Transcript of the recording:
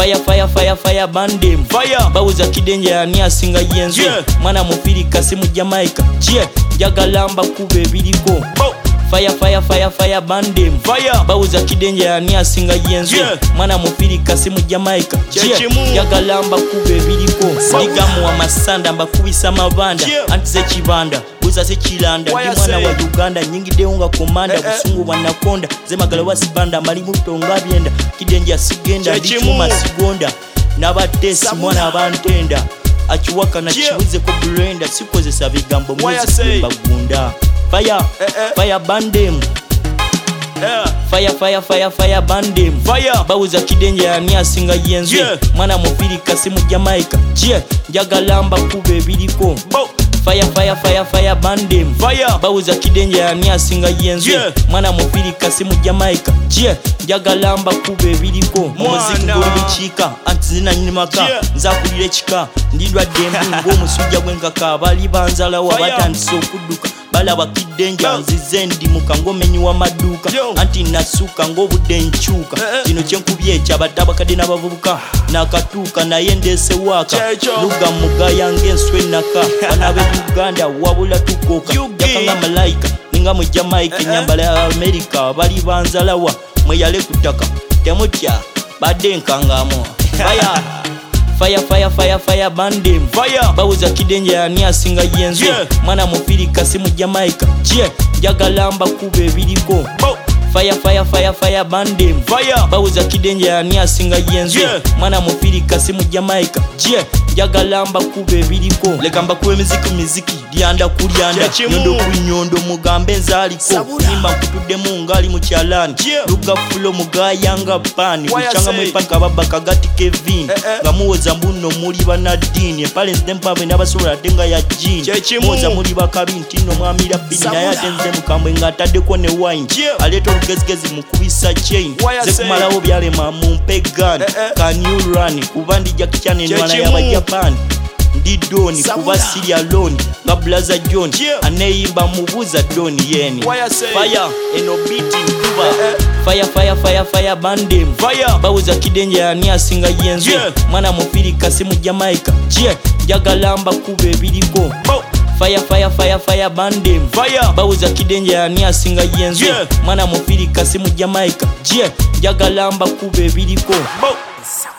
Fire bandem Fire bawuza kidenja yani asinga yenzo mwana mupirika si mu Jamaica njagala mbakuba ebiriko Fire bandem bawuza kidenja yani asinga yenzo mwana mupirika si mu Jamaica njagala mbakuba ebiriko ndigamu amasanda mbakubisa mabanda anti ze kibanda buza se kilanda ndi mwana wa Uganda nyingide unga komanda busungu bwanakonda ze magala wasibanda malimu tonga byenda kidenja sigenda ndichuma sigonda nabatesi mwana bantenda akiwaka na kibuze ko blender sikozesa bigambo mwezi kwemba gunda fire bandem Fire bandem bawuza kidenja yani asinga yenzo mwana mupirika si mu Jamaica njagala mbakuba ebiriko Fire bandem bawuza kidenja yani asinga yenzo mwana mupirika si mu Jamaica njagala mbakuba ebiriko muziki guli bichika anti zina nyimaka nzakulira ekika ndidwa dembi ng'omusujja gw'enkaka bali banzalawo batandise okudduka balaba kidenja nzize ndi mukangomenyi wa maduka anti nasuka ng'obudde nkyuka kino kyenkubye ekyabatabakadde n'abavubuka nakatuuka naye ndese waka luga mugaya ng'enswa ennaka bana b'e Uganda wabula tukoka yakanga malayika ninga mu Jamaica enyambala ya America bali banzalawa mweyale kutaka temutya badde nkangamo Fire bandem bawuza kidenja yani asinga yenzo mwana mupirika si mu Jamaica njagala mbakuba ebiriko Fire bandem bawuza kidenja yani asinga yenzo mwana mupirika si mu Jamaica njagala mbakuba ebiriko leka mbakuba miziki lyanda kulyanda nyondo ku nyondo mugambe nzaliko nimba nkutuddemu ngali mu kyalani luga fulo mugayanga pani kuchanga mwepanka babaka gati Kevin nga muwoza mbuno muli banadini empale nzempave n'abasobola denga ya jini muwoza muli bakabi ntino mwamira bini naye atenze mukambwe nga ataddeko ne wine aleeta olugezigezi mukubisa chain ze kumalawo byalema mumpe gun can you run kuba ndi Jackie Chan enwana y'Abajapani ndi Doni kuba Syria Loni nga Blaza John aneyimba mubuza Doni yeni fire eno beating kuba Fire bandem bawuza kidenja yani asinga yenzo mwana mupirika si mu Jamaica njagala mbakuba ebiriko Fire bandem bawuza kidenja yani asinga yenzo mwana mupirika si mu Jamaica njagala mbakuba ebiriko